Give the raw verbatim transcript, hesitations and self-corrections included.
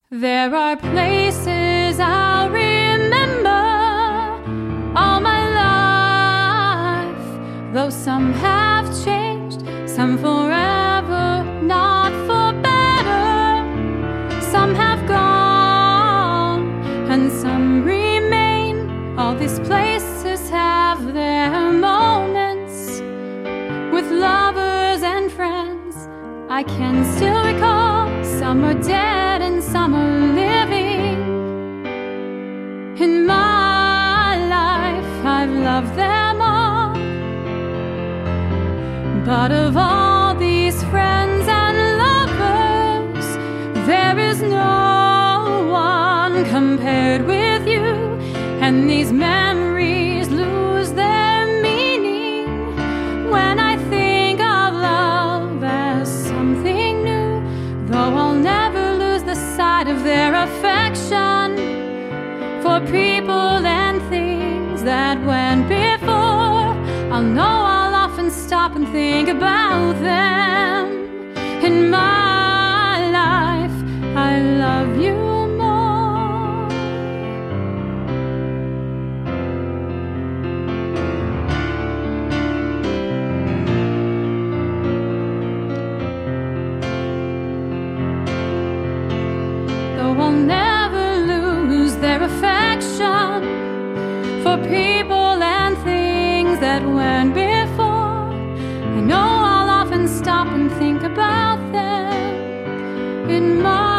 There are places I'll remember all my life, though some have changed, some forever, not for better. Some have gone and some remain. All these places have their moments with lovers and friends I can still recall. Some are dead and some are living. In my life I've loved them all, but of all these friends and lovers, there is no one compared with you. And these memories lose their meaning when I think of love as something new. Though I'll never lose the sight of their affection for people and things that went before, I'll know I'll often stop and think about them. In my life, I love you more. Though I'll never lose their affection for people and things that went before, I know I'll often stop and think about them in my